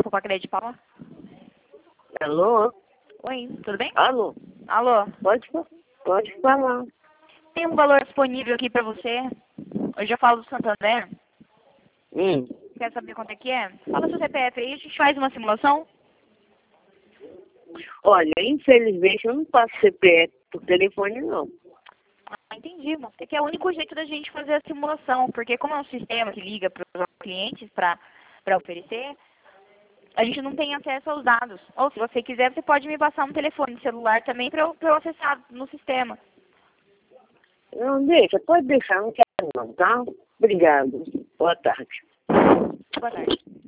Banco Pacred de Paula. Alô? Oi, tudo bem? Alô? Alô, Pode falar. tem um valor disponível aqui pra você. Eu já falo do Santander. Quer saber quanto é que é? Fala seu CPF aí, a gente faz uma simulação. Olha, infelizmente eu não passo CPF por telefone, não. Ah, entendi, irmão. É que é o único jeito da gente fazer a simulação, porque como é um sistema que liga para os clientes para oferecer, a gente não tem acesso aos dados. Ou se você quiser, você pode me passar um telefone celular também para eu acessar no sistema. Não, pode deixar, não quero não, tá? Obrigado. Boa tarde. Boa tarde.